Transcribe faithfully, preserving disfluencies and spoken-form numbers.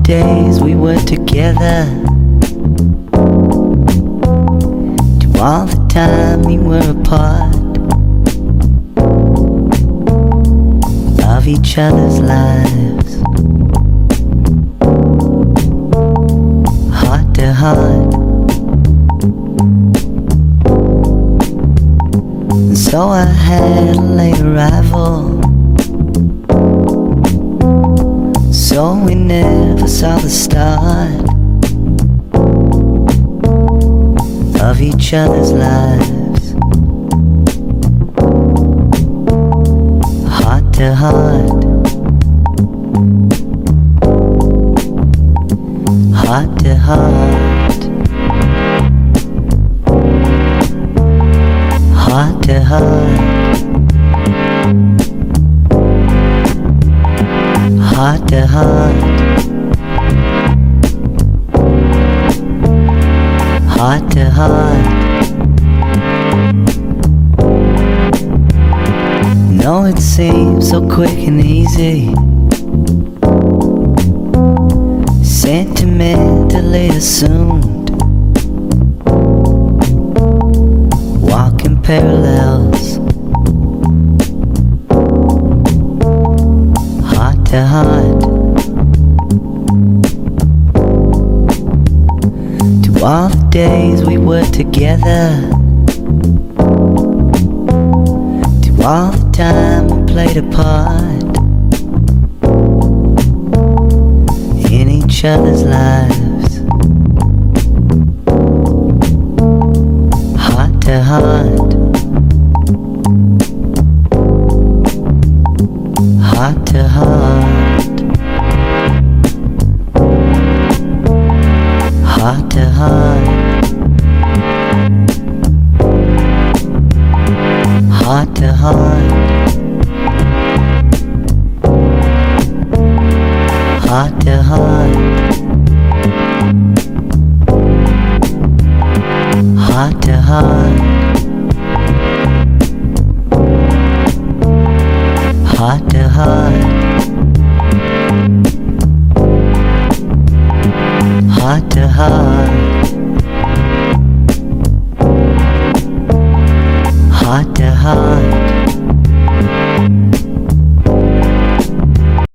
days we were together, to all the time we were apart of each other's lives, heart to heart. And so I had a late arrival, so we never saw the start of each other's lives, heart to heart, heart to heart, heart to heart, heart to heart, heart to heart. No, it seems so quick and easy, sentimentally assumed, walking parallels, heart to heart. To all the days we were together, to all the time we played a part in each other's lives, heart to heart, heart to heart, heart to heart, heart to heart, heart to heart, heart to heart, heart to heart, heart to heart, heart to heart.